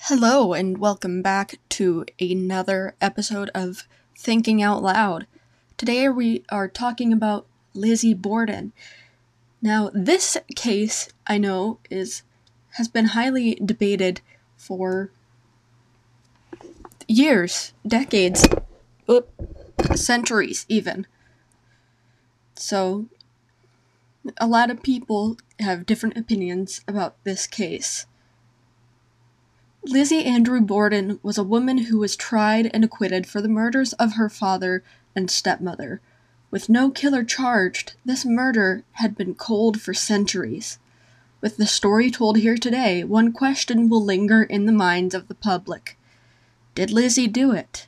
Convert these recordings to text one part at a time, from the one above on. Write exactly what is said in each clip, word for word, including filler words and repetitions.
Hello, and welcome back to another episode of Thinking Out Loud. Today we are talking about Lizzie Borden. Now, this case, I know, is has been highly debated for years, decades, oop, centuries even. So, a lot of people have different opinions about this case. Lizzie Andrew Borden was a woman who was tried and acquitted for the murders of her father and stepmother. With no killer charged, this murder had been cold for centuries. With the story told here today, one question will linger in the minds of the public. Did Lizzie do it?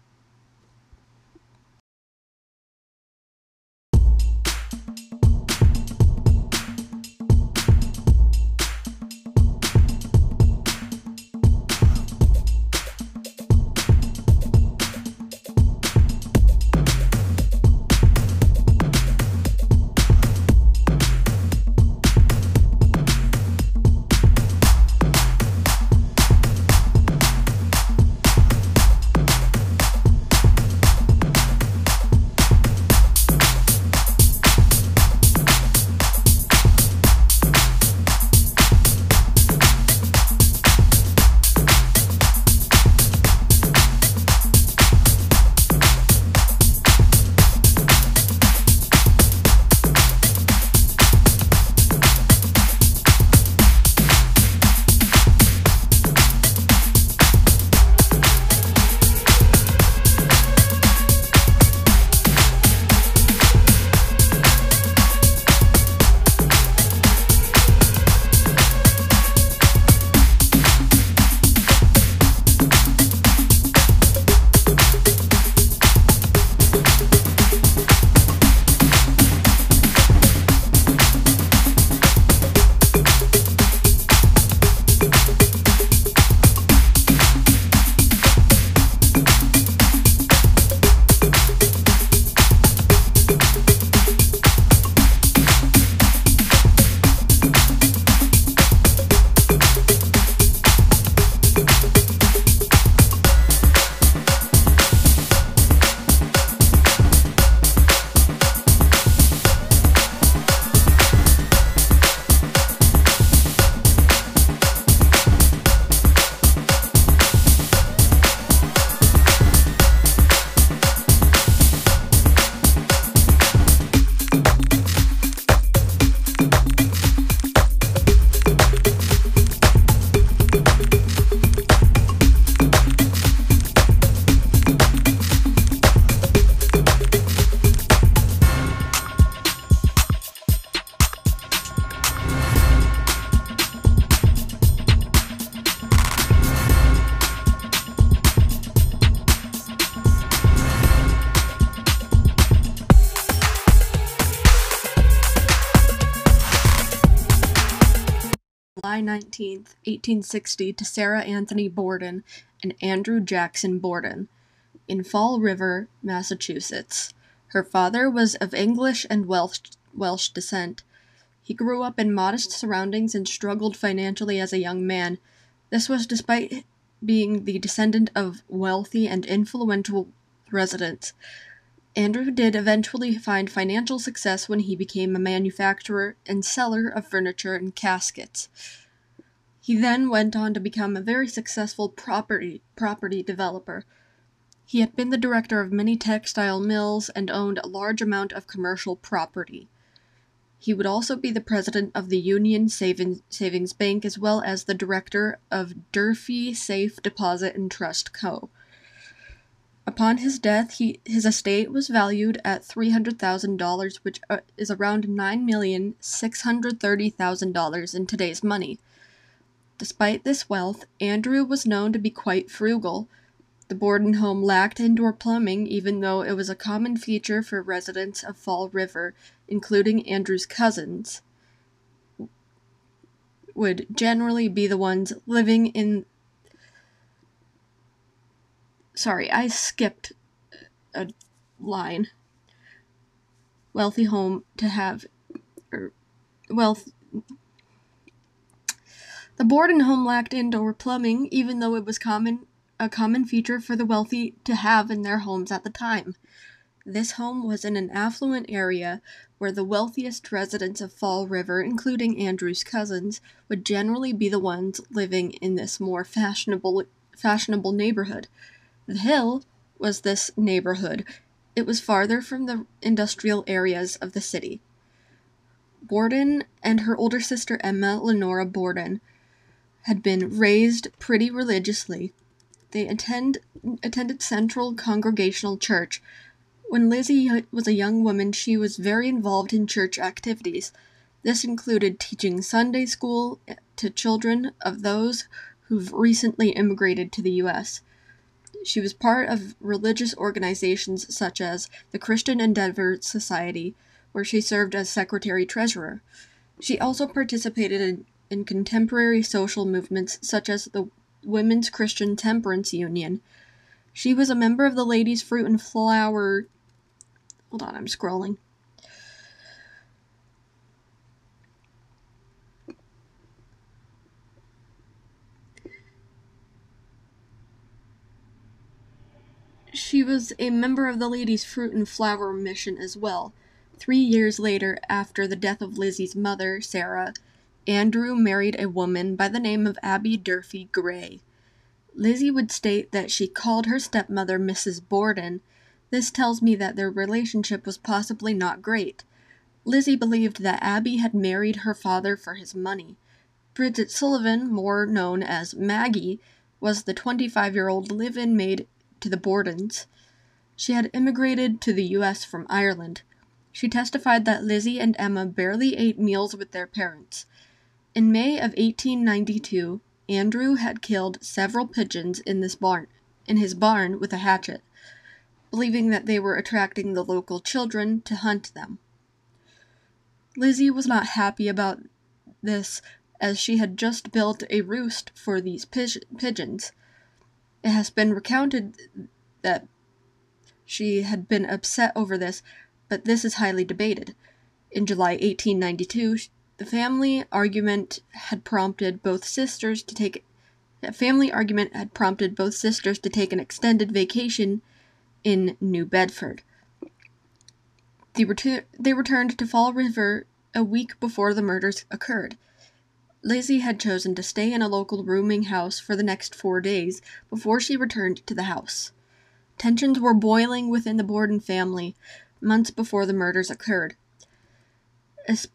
July nineteenth, eighteen sixty, to Sarah Anthony Borden and Andrew Jackson Borden, in Fall River, Massachusetts. Her father was of English and Welsh, Welsh descent. He grew up in modest surroundings and struggled financially as a young man. This was despite being the descendant of wealthy and influential residents. Andrew did eventually find financial success when he became a manufacturer and seller of furniture and caskets. He then went on to become a very successful property property developer. He had been the director of many textile mills and owned a large amount of commercial property. He would also be the president of the Union Savings Bank as well as the director of Durfee Safe Deposit and Trust Co. Upon his death, he, his estate was valued at three hundred thousand dollars, which uh, is around nine million six hundred thirty thousand dollars in today's money. Despite this wealth, Andrew was known to be quite frugal. The Borden home lacked indoor plumbing, even though it was a common feature for residents of Fall River, including Andrew's cousins, would generally be the ones living in Sorry, I skipped a line. Wealthy home to have, or wealth, The Borden home lacked indoor plumbing, even though it was common a common feature for the wealthy to have in their homes at the time. This home was in an affluent area where the wealthiest residents of Fall River, including Andrew's cousins, would generally be the ones living in this more fashionable fashionable neighborhood. The Hill was this neighborhood. It was farther from the industrial areas of the city. Borden and her older sister Emma Lenora Borden had been raised pretty religiously. They attend, attended Central Congregational Church. When Lizzie was a young woman, she was very involved in church activities. This included teaching Sunday school to children of those who've recently immigrated to the U S. She was part of religious organizations such as the Christian Endeavor Society, where she served as secretary-treasurer. She also participated in, in contemporary social movements such as the Women's Christian Temperance Union. She was a member of the Ladies' Fruit and Flower... Hold on, I'm scrolling. She was a member of the Ladies' Fruit and Flower Mission as well. Three years later, after the death of Lizzie's mother, Sarah, Andrew married a woman by the name of Abby Durfee Gray. Lizzie would state that she called her stepmother Missus Borden. This tells me that their relationship was possibly not great. Lizzie believed that Abby had married her father for his money. Bridget Sullivan, more known as Maggie, was the twenty-five-year-old live-in maid to the Bordens. She had immigrated to the U S from Ireland. She testified that Lizzie and Emma barely ate meals with their parents. In May of eighteen ninety-two, Andrew had killed several pigeons in this barn, in his barn with a hatchet, believing that they were attracting the local children to hunt them. Lizzie was not happy about this, as she had just built a roost for these pigeons. It has been recounted that she had been upset over this, but this is highly debated. In July eighteen ninety-two, the family argument had prompted both sisters to take a family argument had prompted both sisters to take an extended vacation in New Bedford. They, retu- they returned to Fall River a week before the murders occurred. Lizzie had chosen to stay in a local rooming house for the next four days before she returned to the house. Tensions were boiling within the Borden family months before the murders occurred. As-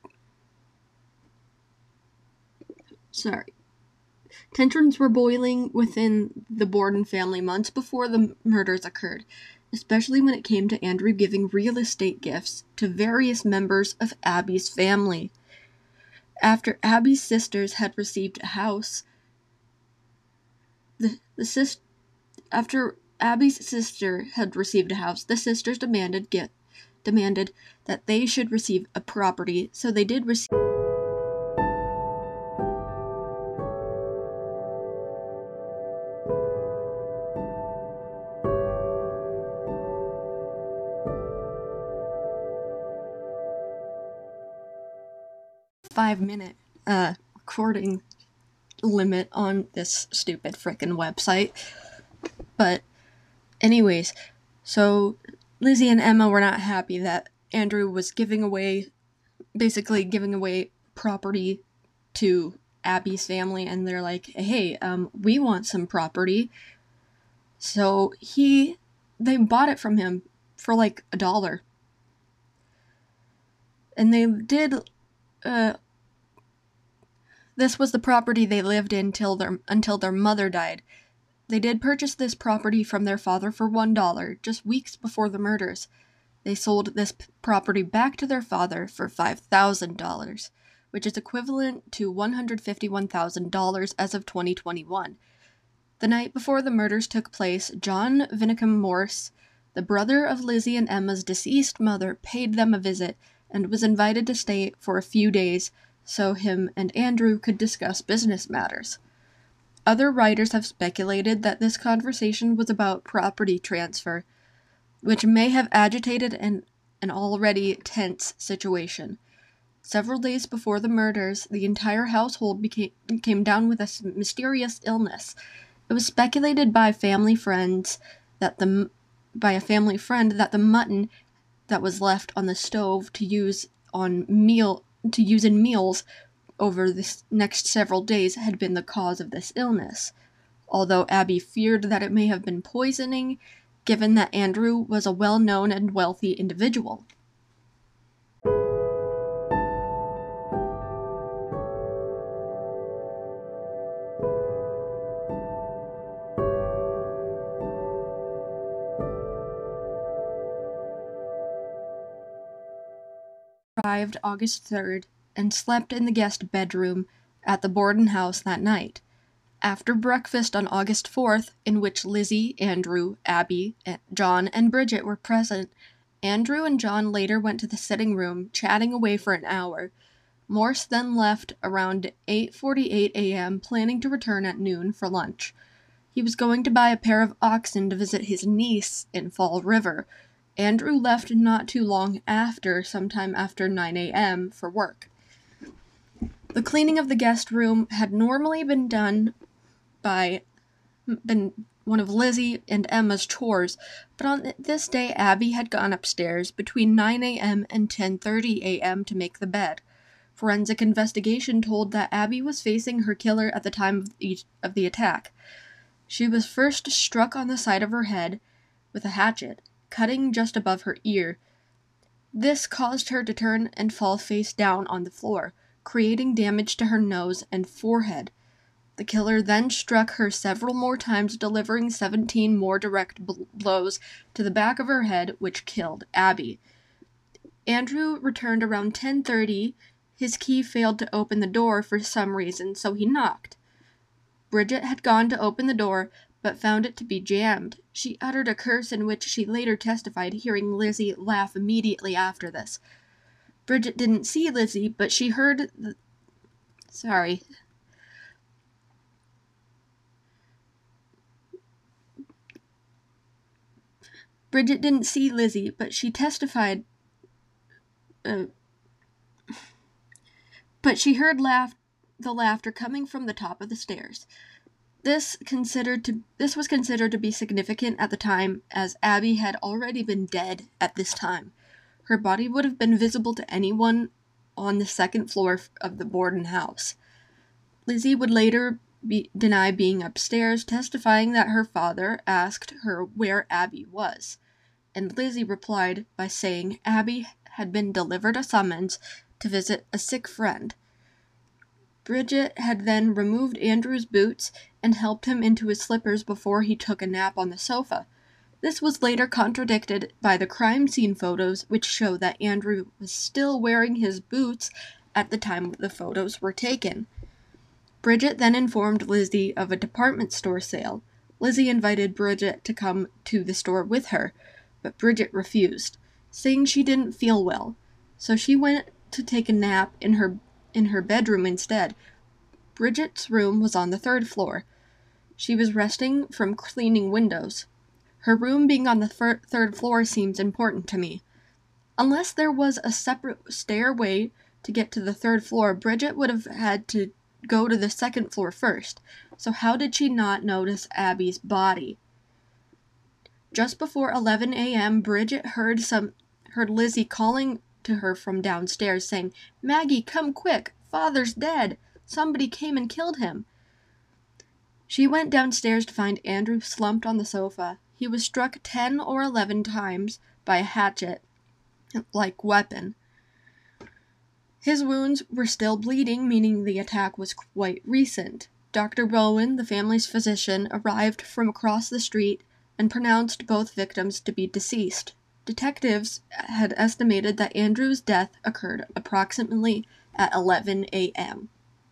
Sorry. Tensions were boiling within the Borden family months before the murders occurred, especially when it came to Andrew giving real estate gifts to various members of Abby's family. After Abby's sisters had received a house, the, the sis, after Abby's sister had received a house, the sisters demanded get, demanded that they should receive a property, so they did receive. Five minute uh recording limit on this stupid frickin' website. But anyways, so Lizzie and Emma were not happy that Andrew was giving away basically giving away property to Abby's family, and they're like, hey, um, we want some property. So he they bought it from him for like a dollar. And they did uh This was the property they lived in till their, until their mother died. They did purchase this property from their father for one dollar, just weeks before the murders. They sold this p- property back to their father for five thousand dollars, which is equivalent to one hundred fifty-one thousand dollars as of twenty twenty-one. The night before the murders took place, John Vinicum Morse, the brother of Lizzie and Emma's deceased mother, paid them a visit and was invited to stay for a few days so him and Andrew could discuss business matters. Other writers have speculated that this conversation was about property transfer, which may have agitated an, an already tense situation. Several days before the murders, the entire household became came down with a mysterious illness. It was speculated by family friends that the by a family friend that the mutton that was left on the stove to use on meal to use in meals over the next several days had been the cause of this illness. Although Abby feared that it may have been poisoning, given that Andrew was a well-known and wealthy individual. Arrived August third and slept in the guest bedroom at the Borden house that night. After breakfast on August fourth, in which Lizzie, Andrew, Abby, John, and Bridget were present, Andrew and John later went to the sitting room, chatting away for an hour. Morse then left around eight forty-eight a.m., planning to return at noon for lunch. He was going to buy a pair of oxen to visit his niece in Fall River. Andrew left not too long after, sometime after nine a.m., for work. The cleaning of the guest room had normally been done by been one of Lizzie and Emma's chores, but on this day Abby had gone upstairs between nine a.m. and ten thirty a.m. to make the bed. Forensic investigation told that Abby was facing her killer at the time of the, of the attack. She was first struck on the side of her head with a hatchet, cutting just above her ear. This caused her to turn and fall face down on the floor, creating damage to her nose and forehead. The killer then struck her several more times, delivering seventeen more direct bl- blows to the back of her head, which killed Abby. Andrew returned around ten thirty. His key failed to open the door for some reason, so he knocked. Bridget had gone to open the door, but found it to be jammed. She uttered a curse in which she later testified hearing Lizzie laugh immediately after this. Bridget didn't see Lizzie, but she heard the... Sorry. Bridget didn't see Lizzie, but she testified... Uh, but she heard laugh, the laughter coming from the top of the stairs. This considered to this was considered to be significant at the time, as Abby had already been dead at this time. Her body would have been visible to anyone on the second floor of the Borden house. Lizzie would later be, deny being upstairs, testifying that her father asked her where Abby was, and Lizzie replied by saying Abby had been delivered a summons to visit a sick friend. Bridget had then removed Andrew's boots and helped him into his slippers before he took a nap on the sofa. This was later contradicted by the crime scene photos, which show that Andrew was still wearing his boots at the time the photos were taken. Bridget then informed Lizzie of a department store sale. Lizzie invited Bridget to come to the store with her, but Bridget refused, saying she didn't feel well, so she went to take a nap in her in her bedroom instead. Bridget's room was on the third floor. She was resting from cleaning windows. Her room being on the fir- third floor seems important to me. Unless there was a separate stairway to get to the third floor, Bridget would have had to go to the second floor first. So how did she not notice Abby's body? Just before eleven a.m., Bridget heard some heard Lizzie calling to her from downstairs, saying, "Maggie, come quick! Father's dead! Somebody came and killed him!" She went downstairs to find Andrew slumped on the sofa. He was struck ten or eleven times by a hatchet-like weapon. His wounds were still bleeding, meaning the attack was quite recent. Doctor Bowen, the family's physician, arrived from across the street and pronounced both victims to be deceased. Detectives had estimated that Andrew's death occurred approximately at eleven a.m.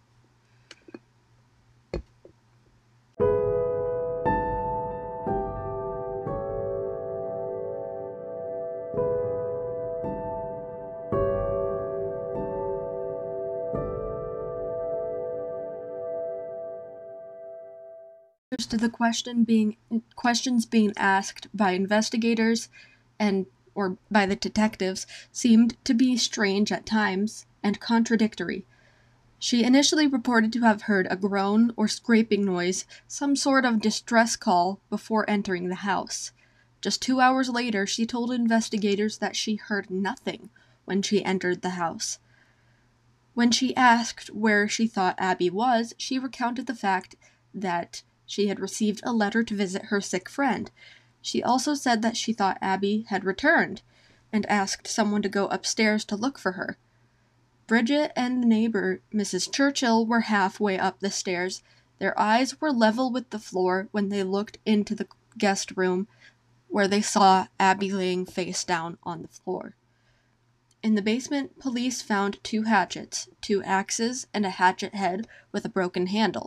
To the question being questions being asked by investigators and or by the detectives seemed to be strange at times. and contradictory. She initially reported to have heard a groan or scraping noise, some sort of distress call, before entering the house. Just two hours later, she told investigators that she heard nothing when she entered the house. When she asked where she thought Abby was, she recounted the fact that she had received a letter to visit her sick friend. She also said that she thought Abby had returned, and asked someone to go upstairs to look for her. Bridget and the neighbor, Missus Churchill, were halfway up the stairs. Their eyes were level with the floor when they looked into the guest room, where they saw Abby laying face down on the floor. In the basement, police found two hatchets, two axes, and a hatchet head with a broken handle.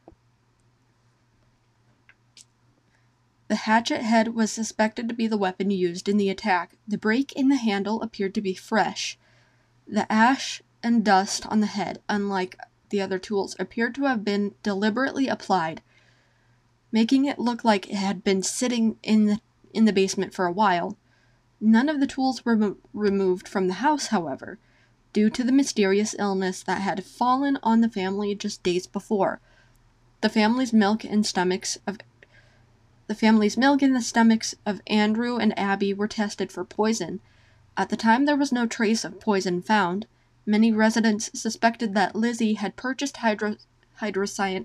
The hatchet head was suspected to be the weapon used in the attack. The break in the handle appeared to be fresh. The ash and dust on the head, unlike the other tools, appeared to have been deliberately applied, making it look like it had been sitting in the, in the basement for a while. None of the tools were remo- removed from the house, however, due to the mysterious illness that had fallen on the family just days before. The family's milk and stomachs of the family's milk and the stomachs of Andrew and Abby were tested for poison. At the time, there was no trace of poison found. Many residents suspected that Lizzie had purchased hydro- hydrocyan-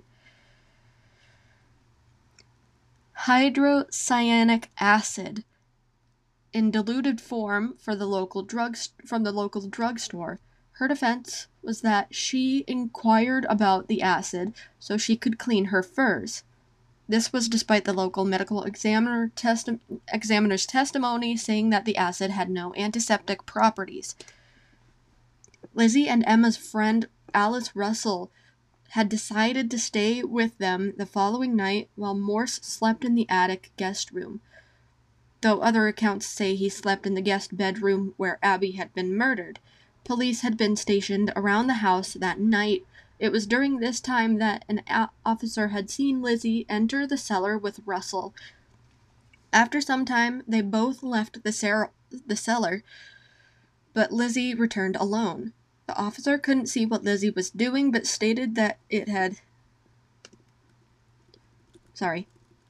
hydrocyanic acid in diluted form for the local drugs from the local drugstore. Her defense was that she inquired about the acid so she could clean her furs. This was despite the local medical examiner testi- examiner's testimony saying that the acid had no antiseptic properties. Lizzie and Emma's friend Alice Russell had decided to stay with them the following night while Morse slept in the attic guest room, though other accounts say he slept in the guest bedroom where Abby had been murdered. Police had been stationed around the house that night. It was during this time that an a- officer had seen Lizzie enter the cellar with Russell. After some time, they both left the, ser- the cellar, but Lizzie returned alone. The officer couldn't see what Lizzie was doing, but stated that it had... Sorry.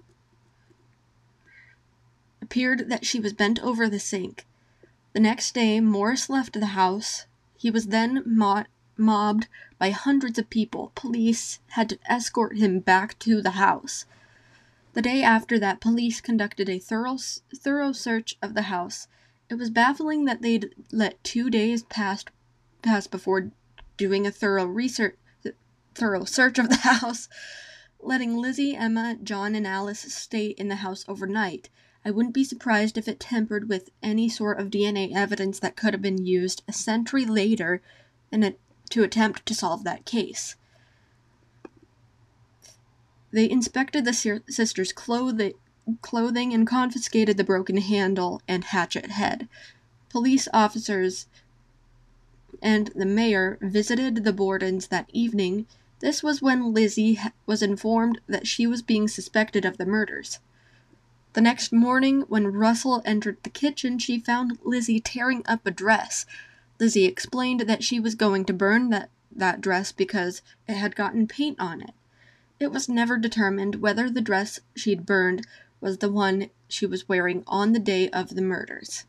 appeared that she was bent over the sink. The next day, Morris left the house. He was then mo- mobbed by hundreds of people. Police had to escort him back to the house. The day after that, police conducted a thorough, thorough search of the house. It was baffling that they'd let two days pass, pass before doing a thorough research, thorough search of the house, letting Lizzie, Emma, John, and Alice stay in the house overnight. I wouldn't be surprised if it tampered with any sort of D N A evidence that could have been used a century later in a, to attempt to solve that case. They inspected the sisters' clothing, clothing and confiscated the broken handle and hatchet head. Police officers and the mayor visited the Bordens that evening. This was when Lizzie was informed that she was being suspected of the murders. The next morning, when Russell entered the kitchen, she found Lizzie tearing up a dress. Lizzie explained that she was going to burn that, that dress because it had gotten paint on it. It was never determined whether the dress she'd burned was the one she was wearing on the day of the murders.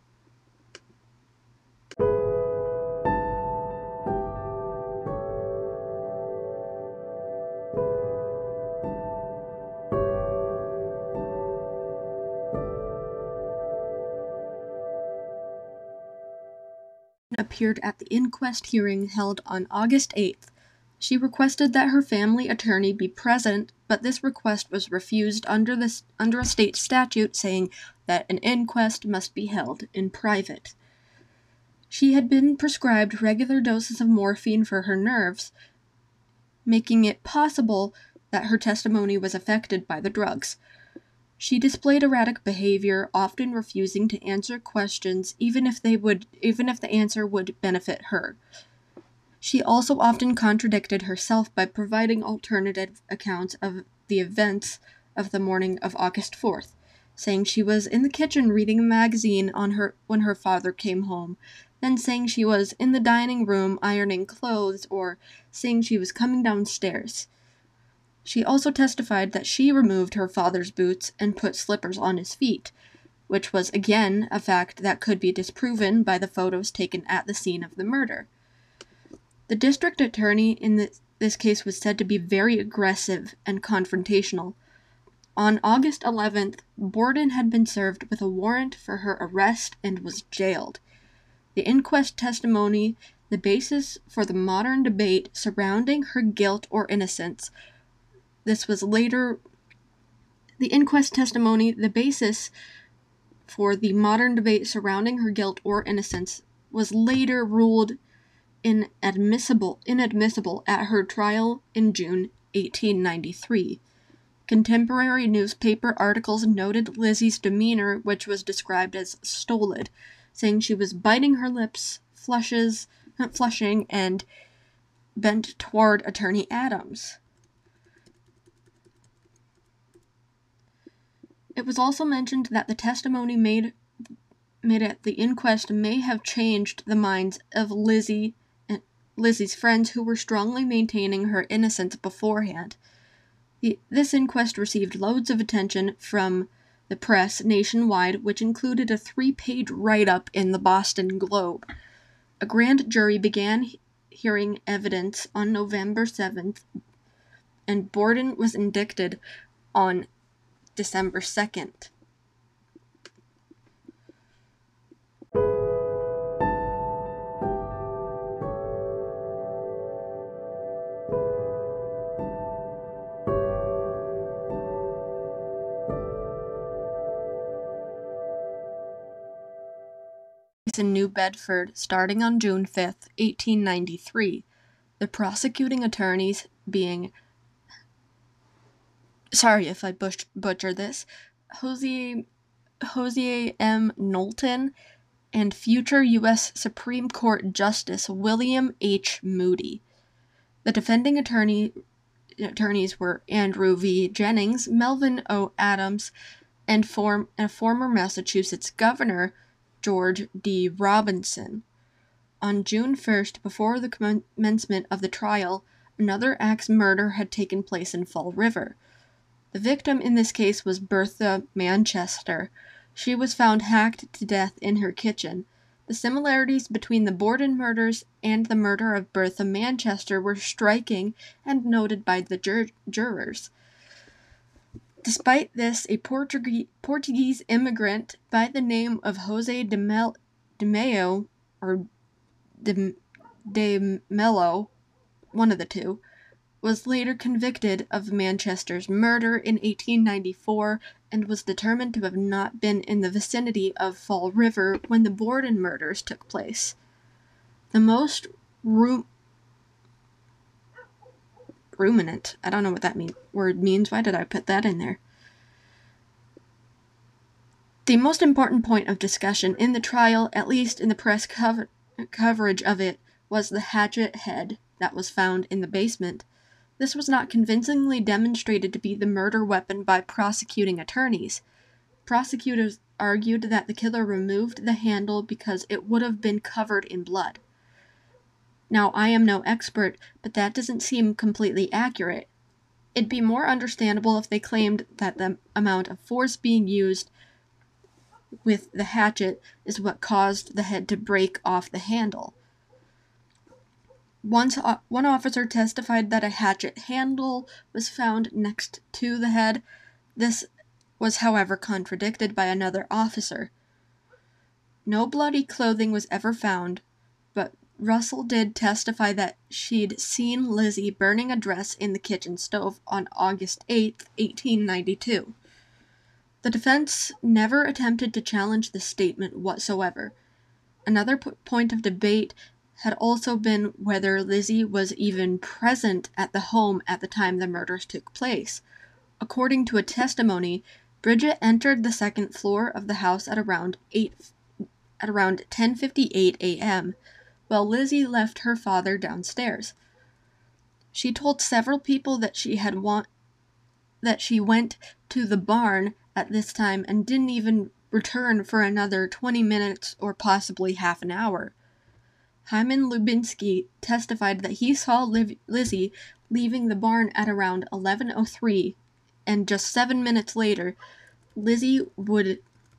Appeared at the inquest hearing held on August eighth. She requested that her family attorney be present, but this request was refused under this under a state statute saying that an inquest must be held in private. She had been prescribed regular doses of morphine for her nerves, making it possible that her testimony was affected by the drugs. She displayed erratic behavior, often refusing to answer questions even if they would even if the answer would benefit her. She also often contradicted herself by providing alternative accounts of the events of the morning of August fourth. saying she was in the kitchen reading a magazine on her when her father came home, then saying she was in the dining room ironing clothes, or saying she was coming downstairs. She also testified that she removed her father's boots and put slippers on his feet, which was again a fact that could be disproven by the photos taken at the scene of the murder. The district attorney in this, this case was said to be very aggressive and confrontational. On August eleventh, Borden had been served with a warrant for her arrest and was jailed. The inquest testimony, the basis for the modern debate surrounding her guilt or innocence, this was later, the inquest testimony, the basis for the modern debate surrounding her guilt or innocence, was later ruled inadmissible, inadmissible at her trial in June eighteen ninety-three. Contemporary newspaper articles noted Lizzie's demeanor, which was described as stolid, saying she was biting her lips, flushes, flushing, and bent toward Attorney Adams. It was also mentioned that the testimony made, made at the inquest may have changed the minds of Lizzie and Lizzie's friends, who were strongly maintaining her innocence beforehand. The, this inquest received loads of attention from the press nationwide, which included a three-page write-up in the Boston Globe. A grand jury began he- hearing evidence on November seventh, and Borden was indicted on December second. In New Bedford, starting on June fifth, eighteen ninety-three, the prosecuting attorneys being, sorry if I butch- butcher this, Jose, Jose M. Knowlton and future U S Supreme Court Justice William H. Moody. The defending attorney attorneys were Andrew V. Jennings, Melvin O. Adams, and form, a former Massachusetts governor, George D. Robinson. On June first, before the commencement of the trial, another axe murder had taken place in Fall River. The victim in this case was Bertha Manchester. She was found hacked to death in her kitchen. The similarities between the Borden murders and the murder of Bertha Manchester were striking and noted by the jur- jurors. Despite this, a Portuguese, Portuguese immigrant by the name of Jose de, Mel- de Mayo, or de, de Mello, one of the two, was later convicted of Manchester's murder in eighteen ninety-four and was determined to have not been in the vicinity of Fall River when the Borden murders took place. The most ru- ruminant, I don't know what that mean- word means, why did I put that in there? The most important point of discussion in the trial, at least in the press cover- coverage of it, was the hatchet head that was found in the basement. This was not convincingly demonstrated to be the murder weapon by prosecuting attorneys. Prosecutors argued that the killer removed the handle because it would have been covered in blood. Now, I am no expert, but that doesn't seem completely accurate. It'd be more understandable if they claimed that the amount of force being used with the hatchet is what caused the head to break off the handle. Once, uh, one officer testified that a hatchet handle was found next to the head. This was, however, contradicted by another officer. No bloody clothing was ever found, but Russell did testify that she'd seen Lizzie burning a dress in the kitchen stove on August eighth, eighteen ninety-two. The defense never attempted to challenge this statement whatsoever. Another p- point of debate had also been whether Lizzie was even present at the home at the time the murders took place. According to a testimony, Bridget entered the second floor of the house at around eight at around ten fifty-eight a.m., while Lizzie left her father downstairs. She told several people that she had want that she went to the barn at this time and didn't even return for another twenty minutes or possibly half an hour. Hyman Lubinsky testified that he saw Liv- Lizzie leaving the barn at around eleven oh three, and just seven minutes later, Lizzie would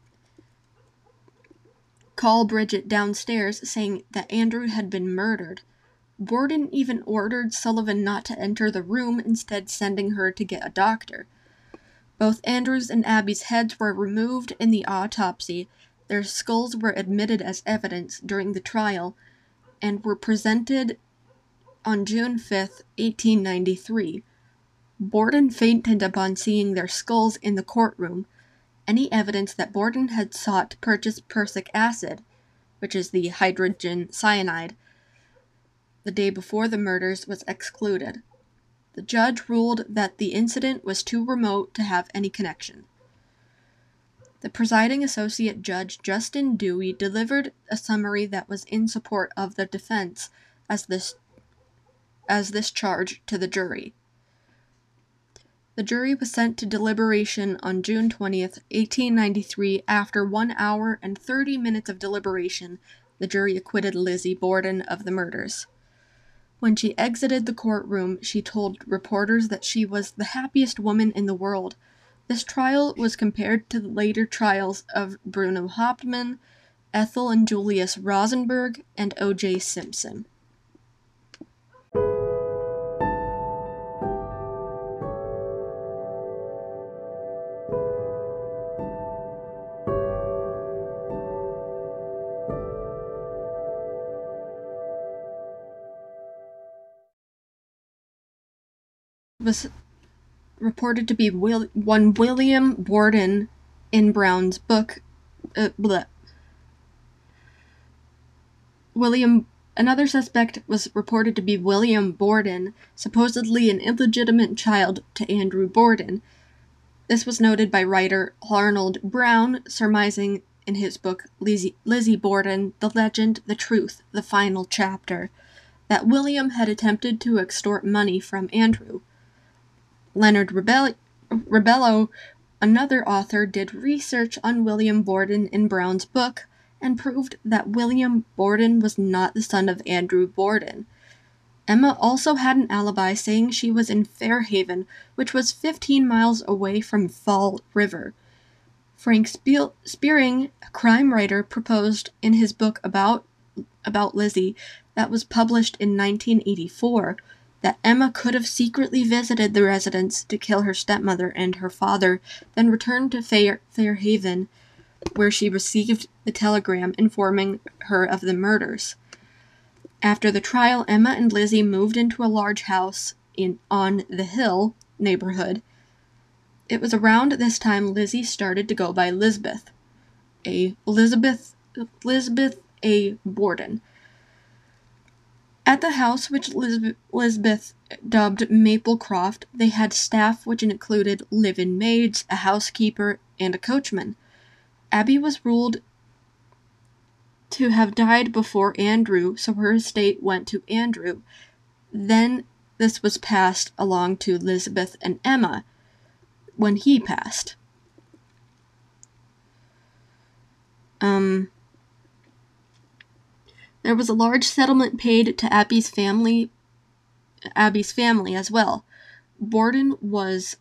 call Bridget downstairs saying that Andrew had been murdered. Borden even ordered Sullivan not to enter the room, instead sending her to get a doctor. Both Andrew's and Abby's heads were removed in the autopsy. Their skulls were admitted as evidence during the trial and were presented on June fifth, eighteen ninety-three. Borden fainted upon seeing their skulls in the courtroom. Any evidence that Borden had sought to purchase prussic acid, which is the hydrogen cyanide, the day before the murders was excluded. The judge ruled that the incident was too remote to have any connection. The presiding associate judge, Justin Dewey, delivered a summary that was in support of the defense as this, as this charge to the jury. The jury was sent to deliberation on June twentieth, eighteen ninety-three. After one hour and thirty minutes of deliberation, the jury acquitted Lizzie Borden of the murders. When she exited the courtroom, she told reporters that she was the happiest woman in the world. This trial was compared to the later trials of Bruno Hauptmann, Ethel and Julius Rosenberg, and O J Simpson. Was reported to be Will- one William Borden in Brown's book. Uh, bleh. William. Another suspect was reported to be William Borden, supposedly an illegitimate child to Andrew Borden. This was noted by writer Arnold Brown, surmising in his book Lizzie, Lizzie Borden, The Legend, the Truth, the Final Chapter, that William had attempted to extort money from Andrew. Leonard Rebell- Rebello, another author, did research on William Borden in Brown's book and proved that William Borden was not the son of Andrew Borden. Emma also had an alibi, saying she was in Fairhaven, which was fifteen miles away from Fall River. Frank Spiel- Spearing, a crime writer, proposed in his book about, about Lizzie that was published in nineteen eighty-four that Emma could have secretly visited the residence to kill her stepmother and her father, then returned to Fair- Fairhaven, where she received the telegram informing her of the murders. After the trial, Emma and Lizzie moved into a large house in on the Hill neighborhood. It was around this time Lizzie started to go by Lisbeth, a Elizabeth Lisbeth A. Borden. At the house, which Lisbeth dubbed Maplecroft, they had staff which included live-in maids, a housekeeper, and a coachman. Abby was ruled to have died before Andrew, so her estate went to Andrew. Then this was passed along to Elizabeth and Emma when he passed. Um... There was a large settlement paid to Abby's family, Abby's family as well. Borden was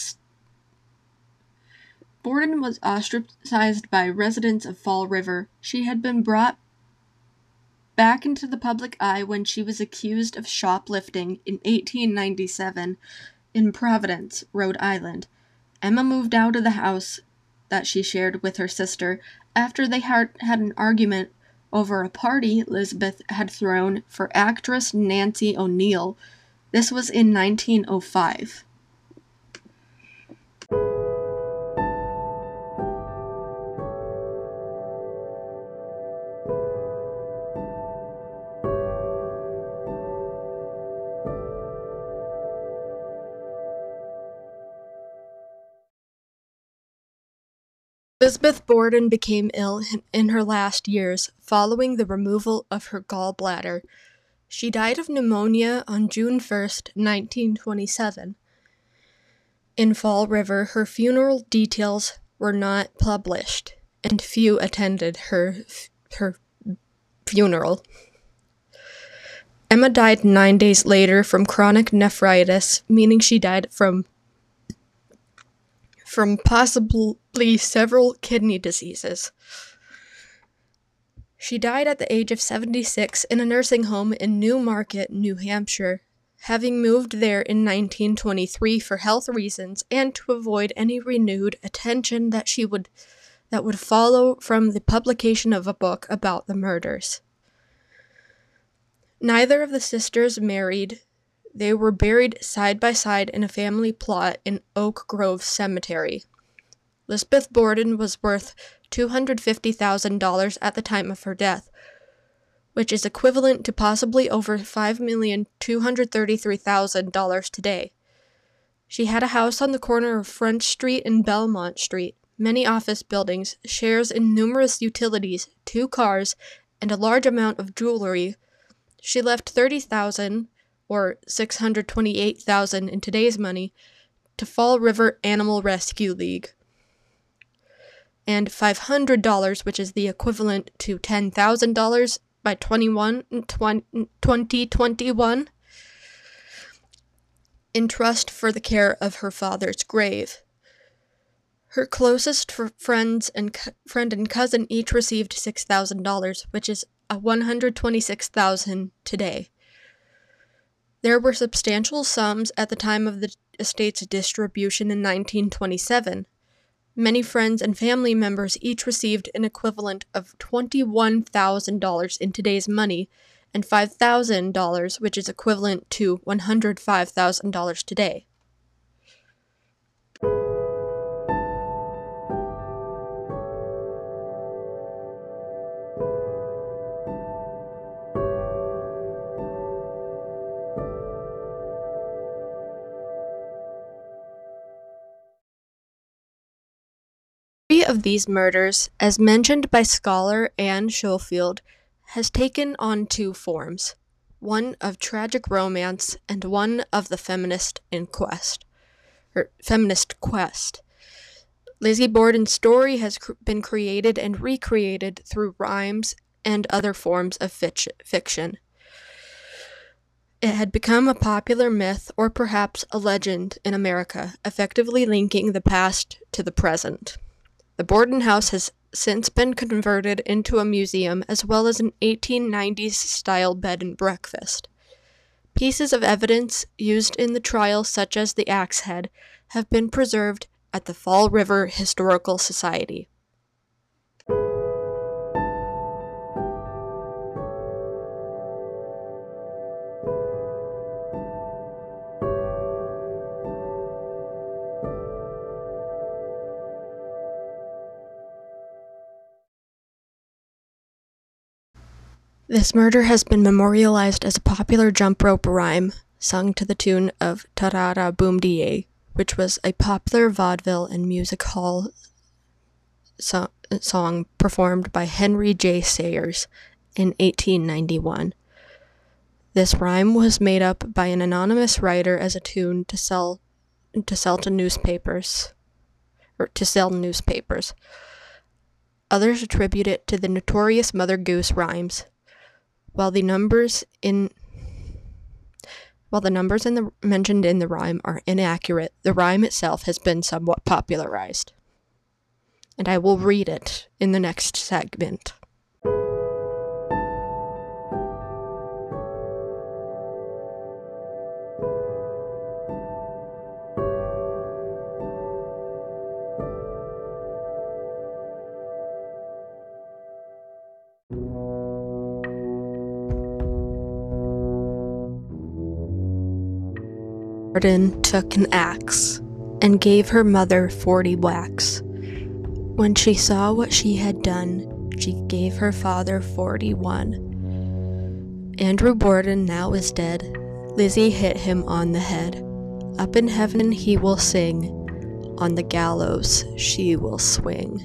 Borden was ostracized by residents of Fall River. She had been brought back into the public eye when she was accused of shoplifting in eighteen ninety-seven in Providence, Rhode Island. Emma moved out of the house that she shared with her sister after they had, had an argument over a party Elizabeth had thrown for actress Nancy O'Neill. This was in nineteen oh five. Elizabeth Borden became ill in her last years following the removal of her gallbladder. She died of pneumonia on June first, nineteen twenty-seven. In Fall River, her funeral details were not published, and few attended her her funeral. Emma died nine days later from chronic nephritis, meaning she died from from possibly several kidney diseases. She died at the age of seventy-six in a nursing home in Newmarket, New Hampshire, having moved there in nineteen twenty-three for health reasons and to avoid any renewed attention that she would that would follow from the publication of a book about the murders. Neither of the sisters married. They were buried side by side in a family plot in Oak Grove Cemetery. Lisbeth Borden was worth two hundred fifty thousand dollars at the time of her death, which is equivalent to possibly over five million two hundred thirty-three thousand dollars today. She had a house on the corner of French Street and Belmont Street, many office buildings, shares in numerous utilities, two cars, and a large amount of jewelry. She left thirty thousand dollars, or six hundred twenty-eight thousand dollars in today's money, to Fall River Animal Rescue League, and five hundred dollars, which is the equivalent to ten thousand dollars by twenty twenty-one, in trust for the care of her father's grave. Her closest f- friends and co- friend and cousin each received six thousand dollars, which is a one hundred twenty-six thousand dollars today. There were substantial sums at the time of the estate's distribution in nineteen twenty-seven. Many friends and family members each received an equivalent of twenty-one thousand dollars in today's money, and five thousand dollars, which is equivalent to one hundred five thousand dollars today. The of these murders, as mentioned by scholar Anne Schofield, has taken on two forms, one of tragic romance and one of the feminist inquest, or feminist quest. Lizzie Borden's story has cr- been created and recreated through rhymes and other forms of fic- fiction. It had become a popular myth, or perhaps a legend, in America, effectively linking the past to the present. The Borden House has since been converted into a museum, as well as an eighteen nineties-style bed and breakfast. Pieces of evidence used in the trial, such as the axe head, have been preserved at the Fall River Historical Society. This murder has been memorialized as a popular jump rope rhyme, sung to the tune of Tarara Boom Die, which was a popular vaudeville and music hall so- song performed by Henry J. Sayers in eighteen ninety-one. This rhyme was made up by an anonymous writer as a tune to sell to sell to newspapers, or to sell newspapers. Others attribute it to the notorious Mother Goose rhymes. While the numbers in while the numbers in the mentioned in the rhyme are inaccurate, the rhyme itself has been somewhat popularized. And I will read it in the next segment. Borden took an axe and gave her mother forty whacks. When she saw what she had done, she gave her father forty-one. Andrew Borden now is dead. Lizzie hit him on the head. Up in heaven he will sing. On the gallows she will swing.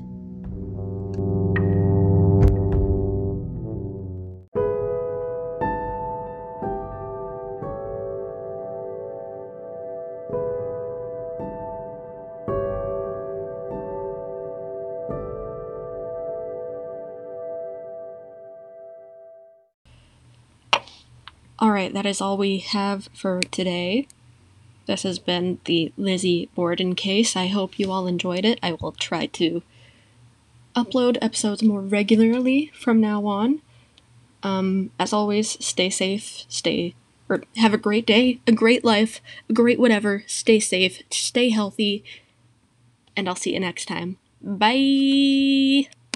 Alright, that is all we have for today. This has been the Lizzie Borden case. I hope you all enjoyed it. I will try to upload episodes more regularly from now on. Um, as always, stay safe, stay, or have a great day, a great life, a great whatever, stay safe, stay healthy, and I'll see you next time. Bye!